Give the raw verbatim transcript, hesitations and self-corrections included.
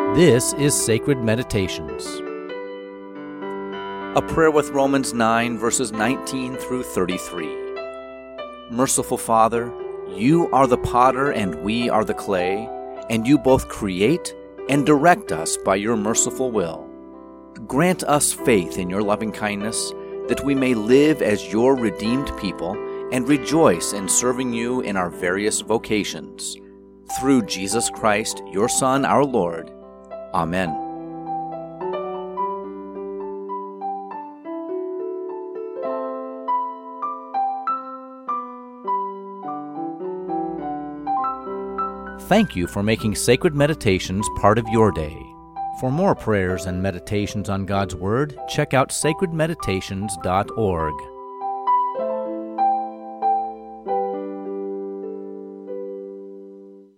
This is Sacred Meditations. A prayer with Romans nine, verses nineteen through thirty-three. Merciful Father, you are the potter and we are the clay, and you both create and direct us by your merciful will. Grant us faith in your loving kindness, that we may live as your redeemed people and rejoice in serving you in our various vocations. Through Jesus Christ, your Son, our Lord. Amen. Thank you for making Sacred Meditations part of your day. For more prayers and meditations on God's Word, check out sacred meditations dot org.